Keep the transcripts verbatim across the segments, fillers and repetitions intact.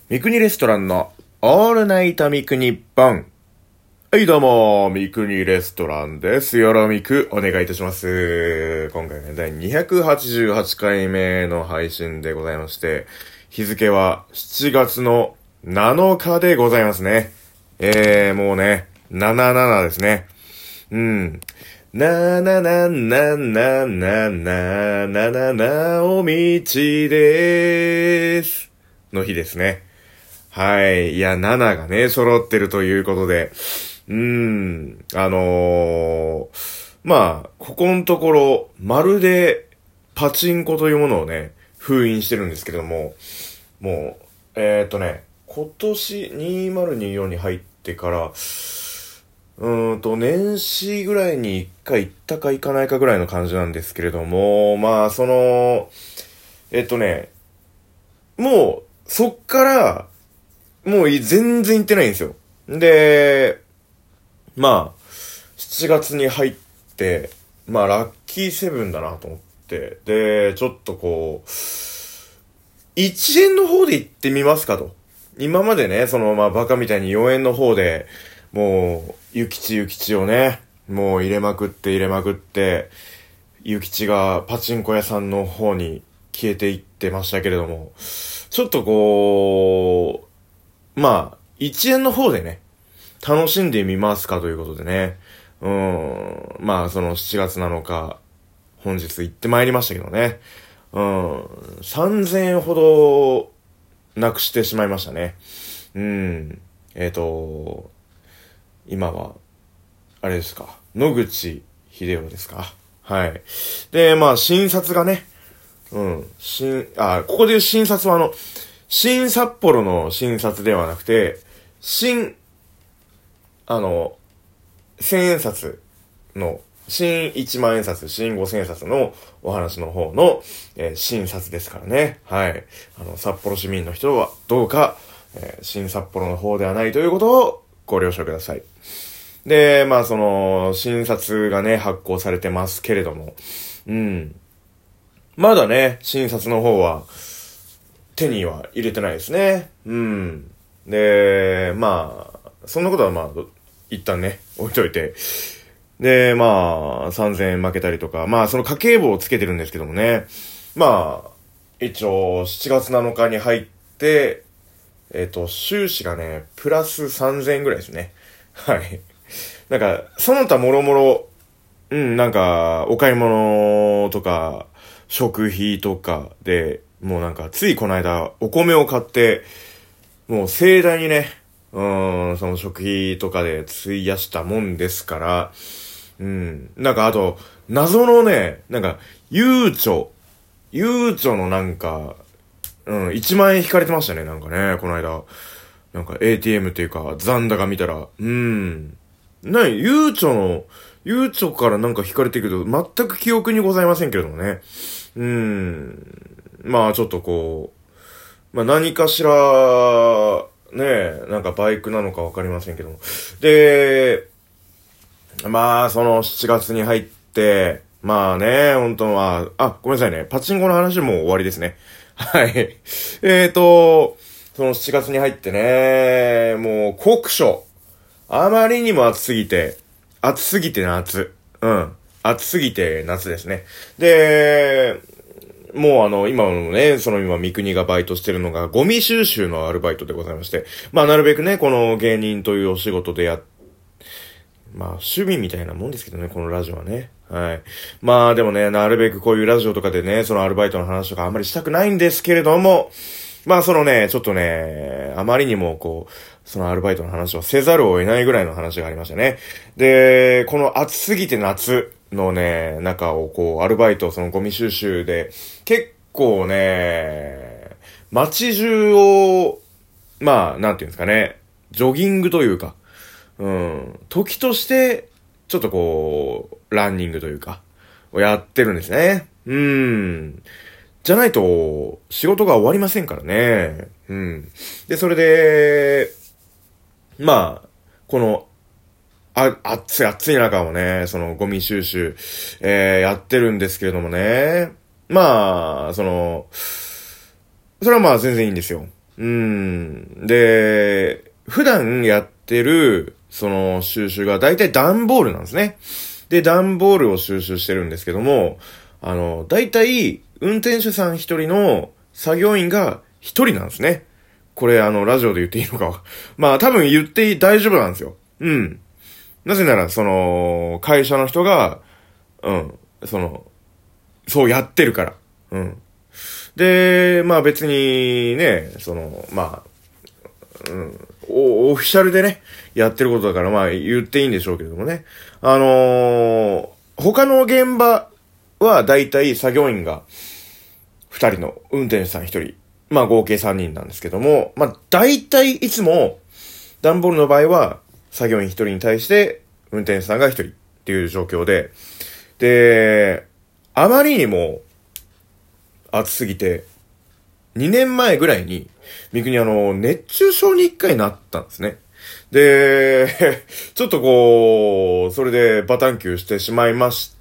三国レストランのオールナイト三国ポン。はいどうも、三国レストランです。よろみくお願いいたします。今回ね、第にひゃくはちじゅうはちかいめの配信でございまして、日付はしちがつのなのかでございますね。えー、もうね、ななじゅうななですね。うん。ななななななななななおみちでーす。の日ですね。はい。いや、なながね、揃ってるということで。うーん。あのー、まあ、ここのところ、まるで、パチンコというものをね、封印してるんですけれども、もう、えーっとね、今年にせんにじゅうよんに入ってから、うーんと、年始ぐらいに一回行ったか行かないかぐらいの感じなんですけれども、まあ、その、えっとね、もう、そっから、もう全然行ってないんですよ。で、まあ、しちがつに入って、まあ、ラッキーセブンだなと思って、で、ちょっとこう、いちえんの方で行ってみますかと。今までね、その、まあ、バカみたいによえんの方で、もう、ゆきちゆきちをね、もう入れまくって入れまくって、ゆきちがパチンコ屋さんの方に消えていってましたけれども、ちょっとこう、まあ、いちえんの方でね、楽しんでみますかということでね。うーん。まあ、そのしちがつなのか、本日行ってまいりましたけどね。うん。さんぜんえんほど、なくしてしまいましたね。うん。えっと、今は、あれですか。野口秀夫ですか。はい。で、まあ、診察がね、うん。新、あ、ここで言う診察はあの、新札幌の診察ではなくて、新、あの、千円札の、新一万円札、新五千円札のお話の方の、えー、新札ですからね。はい。あの、札幌市民の人はどうか、えー、新札幌の方ではないということをご了承ください。で、まあその、新札がね、発行されてますけれども、うん。まだね、新札の方は、手には入れてないですね。うん。で、まあ、そんなことはまあ、一旦ね、置いといて。で、まあ、さんぜんえん負けたりとか、まあ、その家計簿をつけてるんですけどもね。まあ、一応、しちがつなのかに入って、えっと、収支がね、プラスさんぜんえんぐらいですね。はい。なんか、その他もろもろ、うん、なんか、お買い物とか、食費とかで、もうなんか、ついこの間、お米を買って、もう盛大にね、うーん、その食費とかで費やしたもんですから、うん。なんかあと、謎のね、なんか、ゆうちょ、ゆうちょのなんか、うん、いちまんえん引かれてましたね、なんかね、この間。なんか エーティーエム っていうか、残高見たら、うん。なに、ゆうちょの、ゆうちょからなんか引かれてるけど、全く記憶にございませんけれどもね。うん。まあちょっとこう、まあ何かしら、ね、なんかバイクなのかわかりませんけども。で、まあ、そのしちがつに入って、まあね、本当は、あ、ごめんなさいね。パチンコの話も終わりですね。はい。えーと、そのしちがつに入ってね、もう酷暑。あまりにも暑すぎて、暑すぎて夏。うん。暑すぎて夏ですね。で、もうあの、今のね、その今、三国がバイトしてるのが、ゴミ収集のアルバイトでございまして、まあなるべくね、この芸人というお仕事でやっまあ、趣味みたいなもんですけどね、このラジオはね。はい。まあ、でもね、なるべくこういうラジオとかでね、そのアルバイトの話とかあんまりしたくないんですけれども、まあ、そのね、ちょっとね、あまりにもこう、そのアルバイトの話をせざるを得ないぐらいの話がありましたね。で、この暑すぎて夏のね、中をこう、アルバイト、そのゴミ収集で、結構ね、街中を、まあ、なんていうんですかね、ジョギングというか、うん。時として、ちょっとこう、ランニングというか、をやってるんですね。うん。じゃないと、仕事が終わりませんからね。うん。で、それで、まあ、この、あ、暑い暑い中をね、そのゴミ収集、えー、やってるんですけれどもね。まあ、その、それはまあ全然いいんですよ。 うん。で、普段やってる、その収集が大体段ボールなんですね。で、段ボールを収集してるんですけども、あの、大体、運転手さん一人の作業員が一人なんですね。これ、あの、ラジオで言っていいのか。まあ、多分言って大丈夫なんですよ。うん。なぜなら、その、会社の人が、うん、その、そうやってるから。うん。で、まあ別にね、その、まあ、うん、オ、オフィシャルでね、やってることだから、まあ言っていいんでしょうけれどもね。あのー、他の現場はだいたい作業員がふたりの運転手さんひとり。まあ合計さんにんなんですけども、まあだいたいいつも、段ボールの場合は作業員ひとりに対して運転手さんがひとりっていう状況で、で、あまりにも暑すぎて、にねんまえぐらいに、三国あの、熱中症に一回なったんですね。で、ちょっとこう、それでバタンキューしてしまいまして、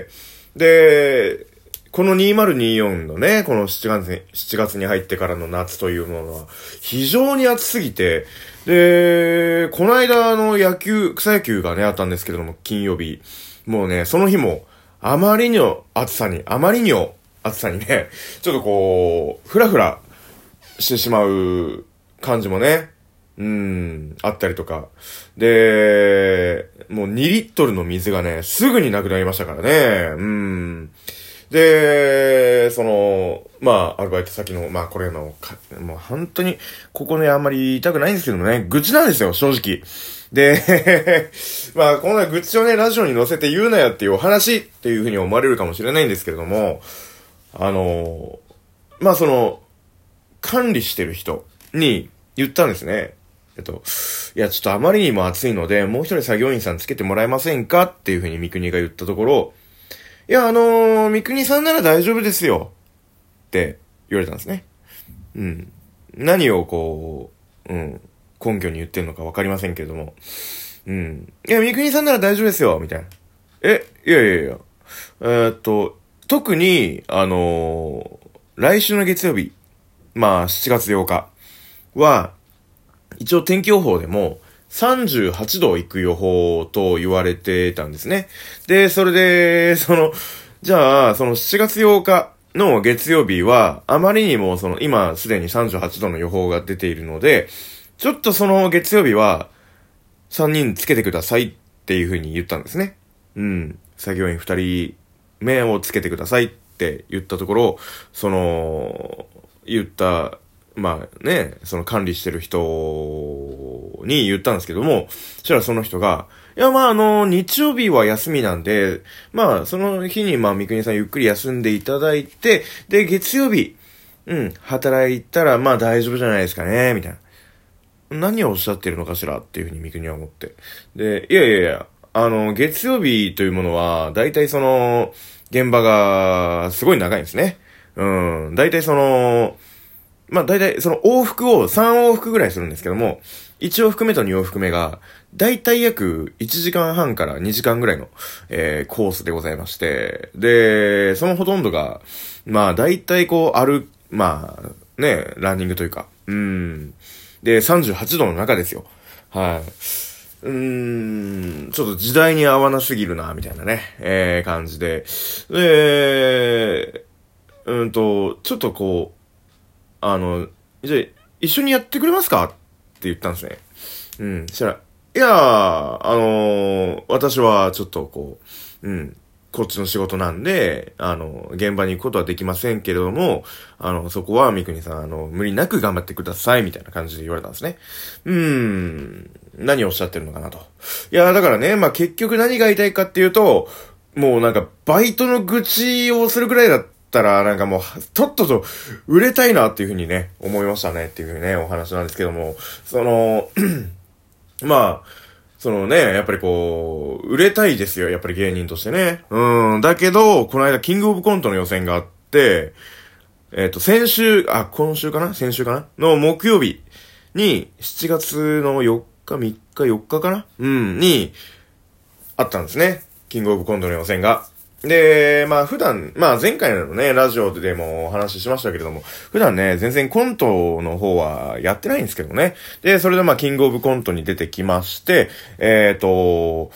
で、このにせんにじゅうよんのね、このしちがつに、しちがつに入ってからの夏というものは、非常に暑すぎて、で、この間あの野球、草野球がね、あったんですけれども、金曜日。もうね、その日も、あまりの暑さに、あまりにも暑さにね、ちょっとこう、ふらふらしてしまう感じもね、うーん、あったりとか。で、もうにリットルの水がね、すぐになくなりましたからね。うーん。で、その、まあ、アルバイト先の、まあ、これの、もう本当に、ここね、あんまり言いたくないんですけどもね、愚痴なんですよ、正直。で、まあ、こんな愚痴をね、ラジオに載せて言うなよっていうお話っていうふうに思われるかもしれないんですけれども、あの、まあ、その、管理してる人に言ったんですね。えっと、いや、ちょっとあまりにも暑いので、もう一人作業員さんつけてもらえませんかっていうふうに三国が言ったところ、いや、あのー、三国さんなら大丈夫ですよって言われたんですね。うん。何をこう、うん、根拠に言ってるのかわかりませんけれども。うん。いや、三国さんなら大丈夫ですよみたいな。え、いやいやいや。えーっと、特に、あのー、来週の月曜日、まあ、しちがつようかは、一応天気予報でも、さんじゅうはちど行く予報と言われてたんですね。で、それで、その、じゃあ、そのしちがつようかの月曜日は、あまりにもその、今すでにさんじゅうはちどの予報が出ているので、ちょっとその月曜日は、さんにんつけてくださいっていう風に言ったんですね。うん。作業員ふたりめをつけてくださいって言ったところ、その、言った、まあね、その管理してる人に言ったんですけども、そしたらその人が、いやまああの、日曜日は休みなんで、まあその日にまあ三国さんゆっくり休んでいただいて、で、月曜日、うん、働いたらまあ大丈夫じゃないですかね、みたいな。何をおっしゃってるのかしらっていうふうに三国は思って。で、いやいやいや、あの、月曜日というものは、大体その、現場がすごい長いんですね。うん、大体その、まあ大体その往復をさん往復ぐらいするんですけども、いち往復目とに往復目が、大体約いちじかんはんからにじかんぐらいの、えー、コースでございまして、で、そのほとんどが、まあ大体こう、ある、まあ、ね、ランニングというか、うん。で、さんじゅうはちどの中ですよ。はい。うーん、ちょっと時代に合わなすぎるな、みたいなね、えー、感じで。で、うんと、ちょっとこう、あの、じゃあ、一緒にやってくれますかって言ったんですね。うん。そしたら、いやー、あのー、私はちょっとこう、うん、こっちの仕事なんで、あの、現場に行くことはできませんけれども、あの、そこは三国さん、あの、無理なく頑張ってください、みたいな感じで言われたんですね。うーん、何をおっしゃってるのかなと。いやー、だからね、まあ、結局何が言いたいかっていうと、もうなんか、バイトの愚痴をするくらいだったら、なんかもう、とっとと売れたいなっていうふうにね、思いましたねっていうね、お話なんですけども、その、まあ、そのね、やっぱりこう、売れたいですよ、やっぱり芸人としてね。うん、だけど、この間、キングオブコントの予選があって、えっと、先週、あ、今週かな先週かなの木曜日に、しちがつのよっか、みっか、よっかかなうん、に、あったんですね。キングオブコントの予選が。 で、まあ普段、まあ前回のね、ラジオでもお話ししましたけれども、普段ね、全然コントの方はやってないんですけどね。で、それでまあキングオブコントに出てきまして、えっと、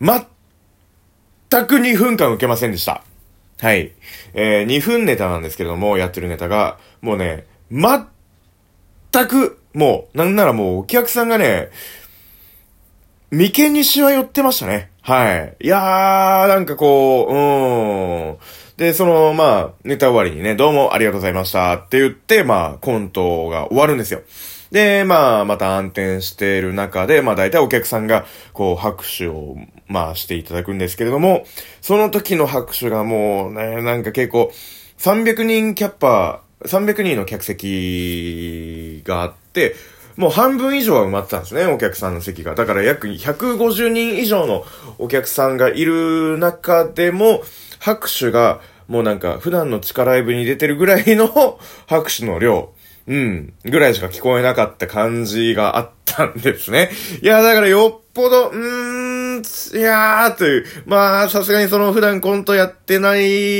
全くにふんかん受けませんでした。はい。えー、にふんネタなんですけれども、やってるネタが、もうね、全く、もう、なんならもうお客さんがね、眉間にしわ寄ってましたね。はい。いやー、なんかこう、うーん。で、その、まあ、ネタ終わりにね、どうもありがとうございましたって言って、まあ、コントが終わるんですよ。で、まあ、また暗転している中で、まあ、大体お客さんが、こう、拍手を、まあ、していただくんですけれども、その時の拍手がもうね、なんか結構、さんびゃくにんキャッパー、さんびゃくにんの客席があって、もう半分以上は埋まってたんですね、お客さんの席が。だから約ひゃくごじゅうにん以上のお客さんがいる中でも、拍手がもうなんか普段の地下ライブに出てるぐらいの拍手の量、うん、ぐらいしか聞こえなかった感じがあったんですね。いや、だからよっぽど、うーん、いやー、という、まあ、さすがにその普段コントやってない、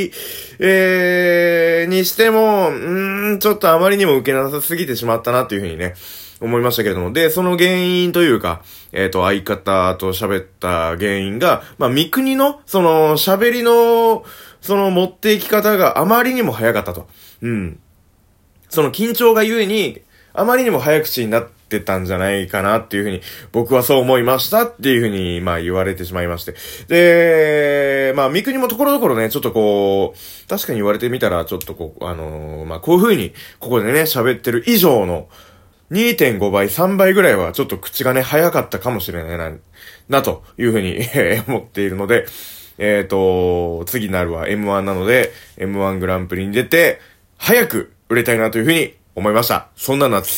えー、にしても、うーん、ちょっとあまりにも受けなさすぎてしまったなっていうふうにね、思いましたけれども。で、その原因というか、えっと、相方と喋った原因が、まあ、三国の、その、喋りの、その、持っていき方があまりにも早かったと。うん。その緊張がゆえに、あまりにも早口になってたんじゃないかなっていうふうに、僕はそう思いましたっていうふうに、まあ言われてしまいまして。で、まあ三国もところどころね、ちょっとこう、確かに言われてみたら、ちょっとこう、あのー、まあこういうふうに、ここでね、喋ってる以上の、にてんごばい、さんばいぐらいはちょっと口がね、早かったかもしれないな、なというふうに思っているので、えっと、次なるは エムワン なので、エムワン グランプリに出て、早く売れたいなというふうに思いました。そんな夏。